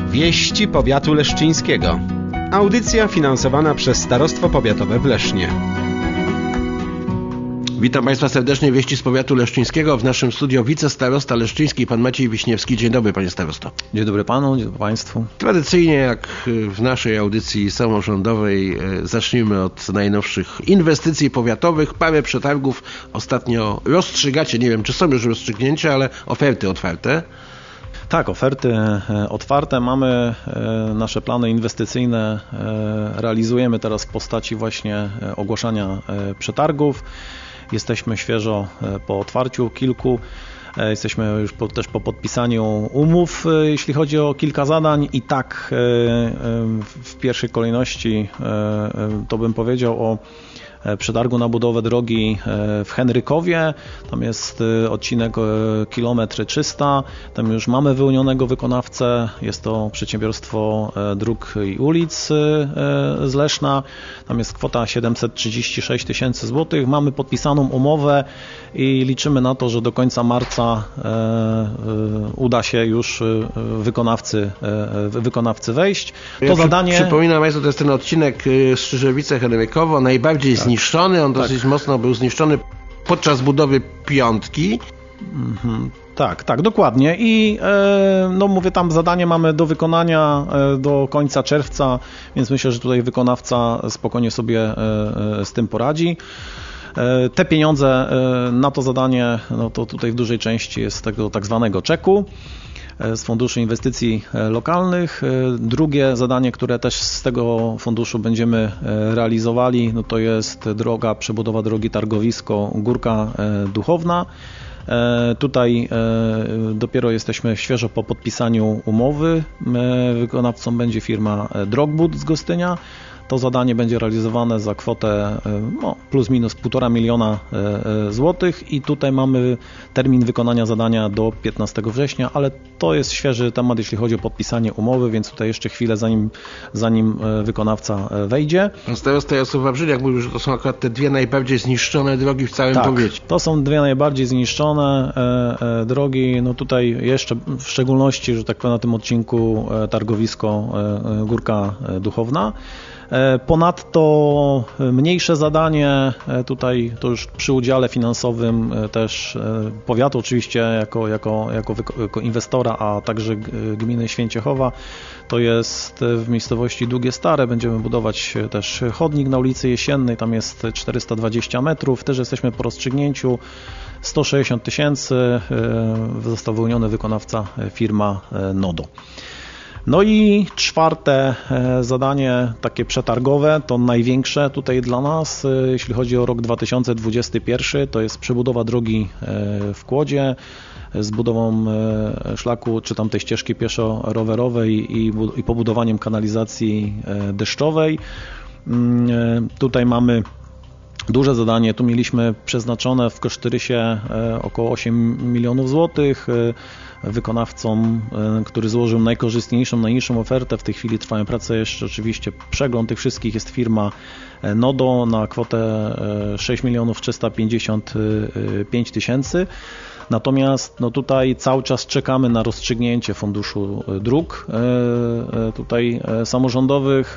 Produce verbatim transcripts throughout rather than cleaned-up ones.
Wieści powiatu leszczyńskiego. Audycja finansowana przez Starostwo Powiatowe w Lesznie. Witam Państwa serdecznie, wieści z powiatu leszczyńskiego. W naszym studio wicestarosta leszczyński, pan Maciej Wiśniewski. Dzień dobry, panie starosto. Dzień dobry panu, dzień dobry państwu. Tradycyjnie, jak w naszej audycji samorządowej, zacznijmy od najnowszych inwestycji powiatowych. Parę przetargów ostatnio rozstrzygacie. Nie wiem, czy są już rozstrzygnięcia, ale oferty otwarte. Tak, oferty otwarte. Mamy nasze plany inwestycyjne, realizujemy teraz w postaci właśnie ogłaszania przetargów. Jesteśmy świeżo po otwarciu kilku. Jesteśmy już po, też po podpisaniu umów, jeśli chodzi o kilka zadań i tak w pierwszej kolejności to bym powiedział o przetargu na budowę drogi w Henrykowie. Tam jest odcinek kilometr trzysta. Tam już mamy wyłonionego wykonawcę. Jest to przedsiębiorstwo dróg i ulic z Leszna. Tam jest kwota siedemset trzydzieści sześć tysięcy złotych. Mamy podpisaną umowę i liczymy na to, że do końca marca uda się już wykonawcy, wykonawcy wejść. To ja zadanie... Przypominam Państwu, to jest ten odcinek Strzyżewice-Henrykowo, najbardziej tak. zniszczony. On tak. dosyć mocno był zniszczony podczas budowy piątki. Mhm. Tak, tak, dokładnie. I e, no mówię, tam zadanie mamy do wykonania e, do końca czerwca, więc myślę, że tutaj wykonawca spokojnie sobie e, e, z tym poradzi. E, te pieniądze e, na to zadanie, no to tutaj w dużej części jest z tego tak zwanego czeku z Funduszu Inwestycji Lokalnych. Drugie zadanie, które też z tego funduszu będziemy realizowali, no to jest droga, przebudowa drogi Targowisko Górka Duchowna. Tutaj dopiero jesteśmy świeżo po podpisaniu umowy. Wykonawcą będzie firma Drogbud z Gostynia. To zadanie będzie realizowane za kwotę no, plus minus półtora miliona złotych i tutaj mamy termin wykonania zadania do piętnastego września, ale to jest świeży temat, jeśli chodzi o podpisanie umowy, więc tutaj jeszcze chwilę zanim, zanim wykonawca wejdzie. Starosta Jarosław Wawrzyniak mówił, że to są akurat te dwie najbardziej zniszczone drogi w całym tak, powiecie. To są dwie najbardziej zniszczone e, e, drogi, no tutaj jeszcze w szczególności, że tak powiem, na tym odcinku e, Targowisko e, Górka Duchowna. Ponadto mniejsze zadanie tutaj to już przy udziale finansowym też powiatu oczywiście jako, jako, jako, jako inwestora, a także gminy Święciechowa. To jest w miejscowości Długie Stare. Będziemy budować też chodnik na ulicy Jesiennej. Tam jest czterysta dwadzieścia metrów. Też jesteśmy po rozstrzygnięciu. sto sześćdziesiąt tysięcy. Został wyłoniony wykonawca firma Nodo. No i czwarte zadanie, takie przetargowe, to największe tutaj dla nas, jeśli chodzi o rok dwa tysiące dwudziesty pierwszy, to jest przebudowa drogi w Kłodzie z budową szlaku, czy tam tej ścieżki pieszo-rowerowej i, i pobudowaniem kanalizacji deszczowej. Tutaj mamy duże zadanie, tu mieliśmy przeznaczone w kosztorysie około osiem milionów złotych. Wykonawcą, który złożył najkorzystniejszą, najniższą ofertę. W tej chwili trwają prace jeszcze, oczywiście przegląd tych wszystkich, jest firma Nodo na kwotę sześć milionów trzysta pięćdziesiąt pięć tysięcy. Natomiast no tutaj cały czas czekamy na rozstrzygnięcie Funduszu Dróg tutaj samorządowych.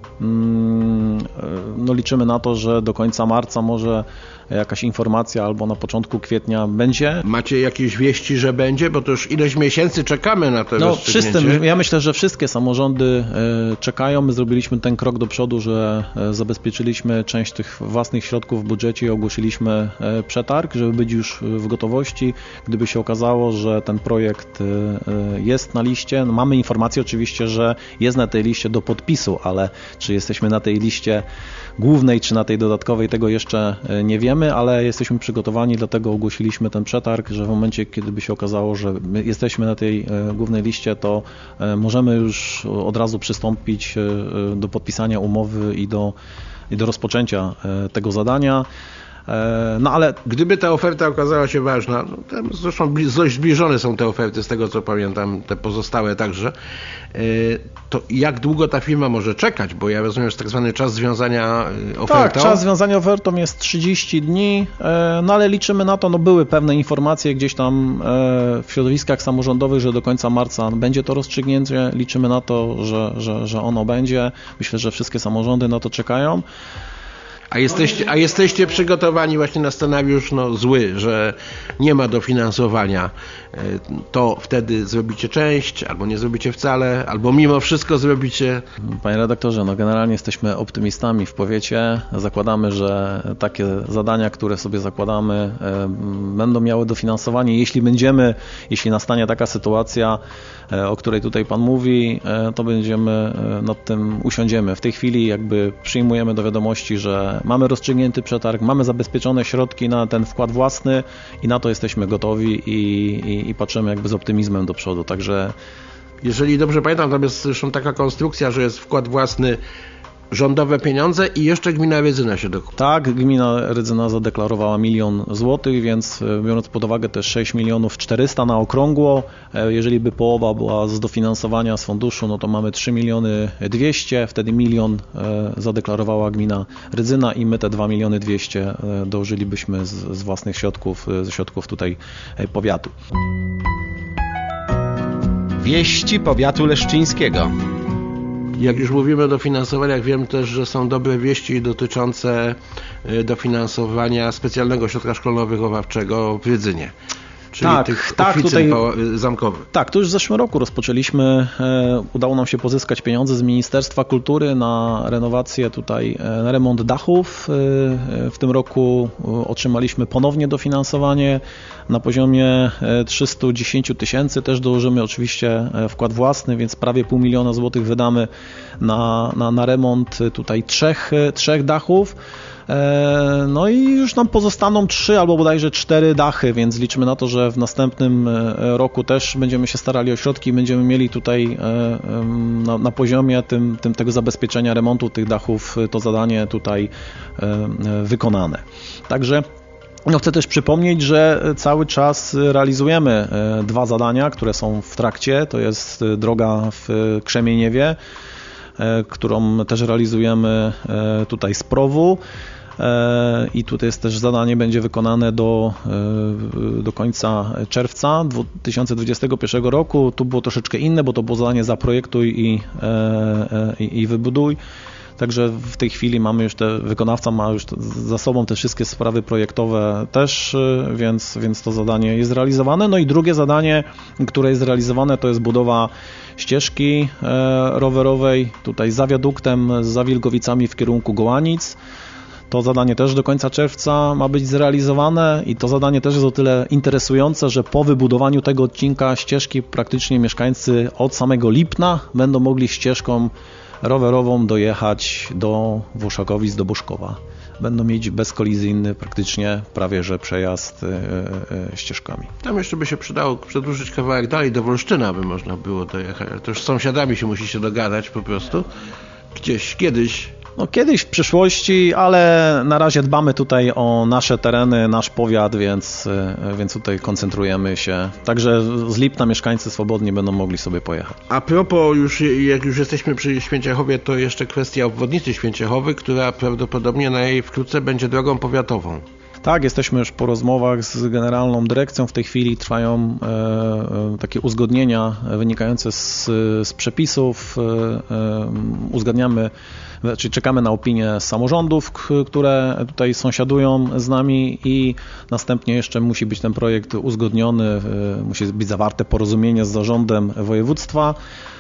No liczymy na to, że do końca marca może jakaś informacja albo na początku kwietnia będzie. Macie jakieś wieści, że będzie? Bo to już ileś miesięcy czekamy na to no, rozstrzygnięcie. Wszyscy, ja myślę, że wszystkie samorządy czekają. My zrobiliśmy ten krok do przodu, że zabezpieczyliśmy część tych własnych środków w budżecie i ogłosiliśmy przetarg, żeby być już w gotowości. Gdyby się okazało, że ten projekt jest na liście, no mamy informację oczywiście, że jest na tej liście do podpisu, ale czy jesteśmy na tej liście głównej, czy na tej dodatkowej, tego jeszcze nie wiemy, ale jesteśmy przygotowani, dlatego ogłosiliśmy ten przetarg, że w momencie, kiedy by się okazało, że my jesteśmy na tej głównej liście, to możemy już od razu przystąpić do podpisania umowy i do, i do rozpoczęcia tego zadania. No ale gdyby ta oferta okazała się ważna, no tam zresztą dość zbliżone są te oferty, z tego co pamiętam, te pozostałe także, to jak długo ta firma może czekać? Bo ja rozumiem, że tak zwany czas związania ofertą. Tak, czas związania ofertą jest trzydzieści dni, no ale liczymy na to, no były pewne informacje gdzieś tam w środowiskach samorządowych, że do końca marca będzie to rozstrzygnięcie, liczymy na to, że, że, że ono będzie. Myślę, że wszystkie samorządy na to czekają. A jesteście, a jesteście przygotowani właśnie na scenariusz no, zły, że nie ma dofinansowania, to wtedy zrobicie część, albo nie zrobicie wcale, albo mimo wszystko zrobicie. Panie redaktorze, no generalnie jesteśmy optymistami w powiecie. Zakładamy, że takie zadania, które sobie zakładamy, będą miały dofinansowanie. Jeśli będziemy, jeśli nastanie taka sytuacja, o której tutaj Pan mówi, to będziemy nad tym usiądziemy. W tej chwili jakby przyjmujemy do wiadomości, że mamy rozstrzygnięty przetarg, mamy zabezpieczone środki na ten wkład własny i na to jesteśmy gotowi i, i, i patrzymy jakby z optymizmem do przodu. Także jeżeli dobrze pamiętam, tam jest zresztą taka konstrukcja, że jest wkład własny, rządowe pieniądze i jeszcze gmina Rydzyna się dokupuje. Tak, gmina Rydzyna zadeklarowała milion złotych, więc biorąc pod uwagę też sześć milionów czterysta na okrągło, jeżeli by połowa była z dofinansowania z funduszu, no to mamy trzy miliony dwieście, wtedy milion zadeklarowała gmina Rydzyna i my te dwa miliony dwieście dołożylibyśmy z, z własnych środków, ze środków tutaj powiatu. Wieści powiatu leszczyńskiego. Jak już mówimy o dofinansowaniach, wiem też, że są dobre wieści dotyczące dofinansowania specjalnego ośrodka szkolno-wychowawczego w Rydzynie. Czyli tak, tych tak, oficyn tutaj, zamkowych. Tak, to już w zeszłym roku rozpoczęliśmy. Udało nam się pozyskać pieniądze z Ministerstwa Kultury na renowację tutaj, na remont dachów. W tym roku otrzymaliśmy ponownie dofinansowanie na poziomie trzysta dziesięć tysięcy. Też dołożymy oczywiście wkład własny, więc prawie pół miliona złotych wydamy na, na, na remont tutaj trzech, trzech dachów. No i już nam pozostaną trzy albo bodajże cztery dachy, więc liczymy na to, że w następnym roku też będziemy się starali o środki i będziemy mieli tutaj na, na poziomie tym, tym, tego zabezpieczenia remontu tych dachów to zadanie tutaj wykonane. Także no chcę też przypomnieć, że cały czas realizujemy dwa zadania, które są w trakcie. To jest droga w Krzemieniewie, którą też realizujemy tutaj z prowu. I tutaj jest też zadanie, będzie wykonane do, do końca czerwca dwa tysiące dwudziestego pierwszego roku. Tu było troszeczkę inne, bo to było zadanie zaprojektuj i, i, i wybuduj. Także w tej chwili mamy już te, wykonawca ma już za sobą te wszystkie sprawy projektowe też, więc, więc to zadanie jest realizowane. No i drugie zadanie, które jest realizowane, to jest budowa ścieżki rowerowej tutaj za wiaduktem, za Wilgowicami w kierunku Gołanic. To zadanie też do końca czerwca ma być zrealizowane i to zadanie też jest o tyle interesujące, że po wybudowaniu tego odcinka ścieżki praktycznie mieszkańcy od samego Lipna będą mogli ścieżką rowerową dojechać do Włoszakowic, do Boszkowa. Będą mieć bezkolizyjny praktycznie prawie że przejazd e, e, ścieżkami. Tam jeszcze by się przydało przedłużyć kawałek dalej do Wolsztyna, by można było dojechać. To już z sąsiadami się musi się dogadać po prostu. Gdzieś, kiedyś. No kiedyś w przyszłości, ale na razie dbamy tutaj o nasze tereny, nasz powiat, więc, więc tutaj koncentrujemy się. Także z Lipna mieszkańcy swobodnie będą mogli sobie pojechać. A propos, już, jak już jesteśmy przy Święciechowie, to jeszcze kwestia obwodnicy Święciechowy, która prawdopodobnie na jej wkrótce będzie drogą powiatową. Tak, jesteśmy już po rozmowach z Generalną Dyrekcją. W tej chwili trwają e, takie uzgodnienia wynikające z, z przepisów. E, e, uzgadniamy, czyli czekamy na opinię samorządów, które tutaj sąsiadują z nami i następnie jeszcze musi być ten projekt uzgodniony, e, musi być zawarte porozumienie z zarządem województwa.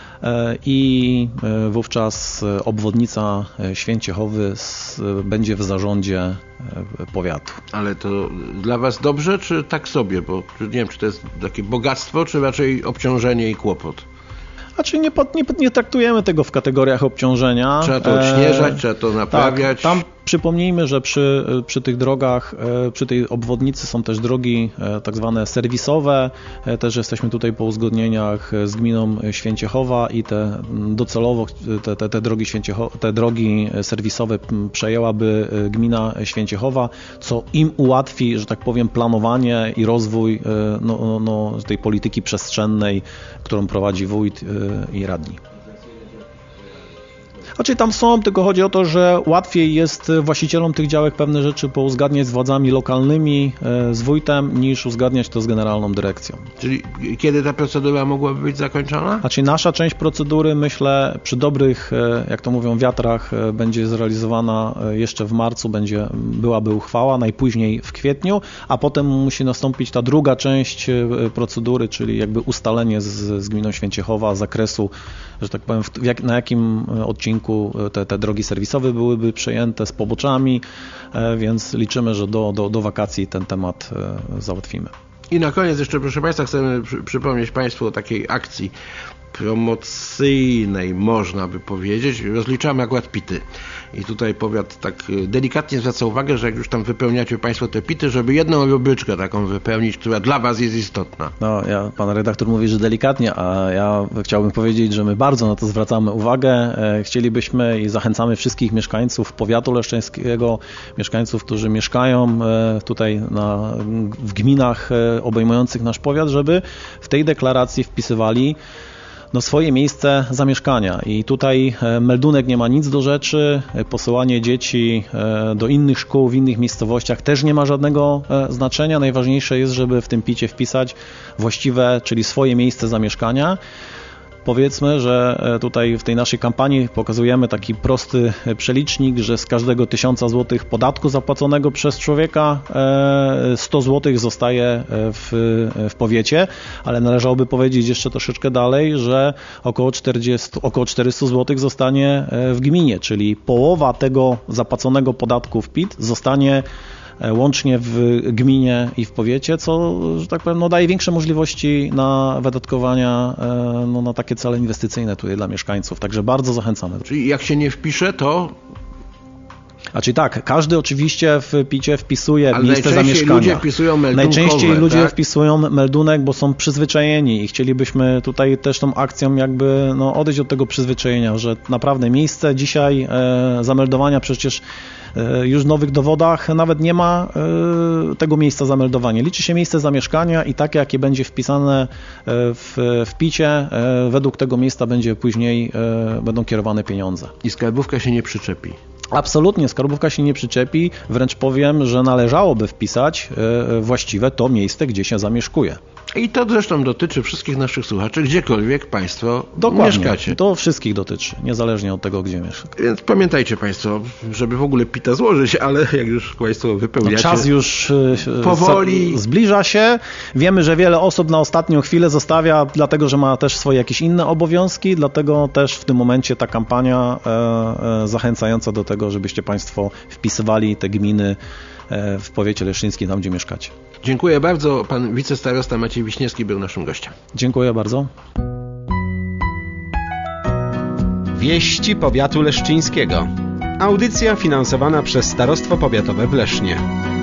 I wówczas obwodnica Święciechowy będzie w zarządzie powiatu. Ale to dla Was dobrze, czy tak sobie? Bo nie wiem, czy to jest takie bogactwo, czy raczej obciążenie i kłopot? Znaczy nie, nie, nie traktujemy tego w kategoriach obciążenia. Trzeba to odśnieżać, e, trzeba to naprawiać. Tak, tam Przypomnijmy, że przy, przy tych drogach, przy tej obwodnicy są też drogi tak zwane serwisowe. Też jesteśmy tutaj po uzgodnieniach z gminą Święciechowa i te docelowo te, te, te, drogi, Święciecho, te drogi serwisowe przejęłaby gmina Święciechowa, co im ułatwi, że tak powiem, planowanie i rozwój no, no, tej polityki przestrzennej, którą prowadzi wójt i radni. Znaczy tam są, tylko chodzi o to, że łatwiej jest właścicielom tych działek pewne rzeczy pouzgadniać z władzami lokalnymi, z wójtem, niż uzgadniać to z generalną dyrekcją. Czyli kiedy ta procedura mogłaby być zakończona? Znaczy nasza część procedury, myślę, przy dobrych, jak to mówią, wiatrach będzie zrealizowana jeszcze w marcu, będzie, byłaby uchwała, najpóźniej w kwietniu, a potem musi nastąpić ta druga część procedury, czyli jakby ustalenie z, z gminą Święciechowa zakresu, że tak powiem, w, jak, na jakim odcinku Te, te drogi serwisowe byłyby przejęte z poboczami, więc liczymy, że do, do, do wakacji ten temat załatwimy. I na koniec jeszcze, proszę Państwa, chcemy przy, przypomnieć Państwu o takiej akcji promocyjnej, można by powiedzieć. Rozliczamy akurat pity. I tutaj powiat tak delikatnie zwraca uwagę, że jak już tam wypełniacie Państwo te pity, żeby jedną rubryczkę taką wypełnić, która dla Was jest istotna. No, ja, pan redaktor mówi, że delikatnie, a ja chciałbym powiedzieć, że my bardzo na to zwracamy uwagę. Chcielibyśmy i zachęcamy wszystkich mieszkańców powiatu leszczyńskiego, mieszkańców, którzy mieszkają tutaj na, w gminach obejmujących nasz powiat, żeby w tej deklaracji wpisywali no, swoje miejsce zamieszkania i tutaj meldunek nie ma nic do rzeczy, posyłanie dzieci do innych szkół w innych miejscowościach też nie ma żadnego znaczenia. Najważniejsze jest, żeby w tym picie wpisać właściwe, czyli swoje miejsce zamieszkania. Powiedzmy, że tutaj w tej naszej kampanii pokazujemy taki prosty przelicznik, że z każdego tysiąca złotych podatku zapłaconego przez człowieka sto złotych zostaje w, w powiecie, ale należałoby powiedzieć jeszcze troszeczkę dalej, że około czterdzieści, około czterysta złotych zostanie w gminie, czyli połowa tego zapłaconego podatku w P I T zostanie łącznie w gminie i w powiecie, co, że tak powiem, no, daje większe możliwości na wydatkowania no, na takie cele inwestycyjne tutaj dla mieszkańców. Także bardzo zachęcamy. Czyli jak się nie wpisze, to... A czyli tak, każdy oczywiście w picie wpisuje Ale miejsce najczęściej zamieszkania. Ludzie wpisują meldunkowe, najczęściej ludzie tak? wpisują meldunek, bo są przyzwyczajeni i chcielibyśmy tutaj też tą akcją jakby no, odejść od tego przyzwyczajenia, że naprawdę miejsce dzisiaj e, zameldowania przecież już w nowych dowodach nawet nie ma y, tego miejsca zameldowania. Liczy się miejsce zamieszkania i takie, jakie będzie wpisane w, w picie, y, według tego miejsca będzie później y, będą kierowane pieniądze. I skarbówka się nie przyczepi. Absolutnie, skarbówka się nie przyczepi, wręcz powiem, że należałoby wpisać y, właściwe to miejsce, gdzie się zamieszkuje. I to zresztą dotyczy wszystkich naszych słuchaczy, gdziekolwiek Państwo Dokładnie. mieszkacie. To wszystkich dotyczy, niezależnie od tego, gdzie mieszka. Więc pamiętajcie Państwo, żeby w ogóle pita złożyć, ale jak już Państwo wypełniacie... No, czas już powoli zbliża się. Wiemy, że wiele osób na ostatnią chwilę zostawia, dlatego że ma też swoje jakieś inne obowiązki, dlatego też w tym momencie ta kampania e, e, zachęcająca do tego, żebyście Państwo wpisywali te gminy e, w powiecie leszczyńskim, tam gdzie mieszkacie. Dziękuję bardzo. Pan wicestarosta Maciej Wiśniewski był naszym gościem. Dziękuję bardzo. Wieści powiatu leszczyńskiego. Audycja finansowana przez Starostwo Powiatowe w Lesznie.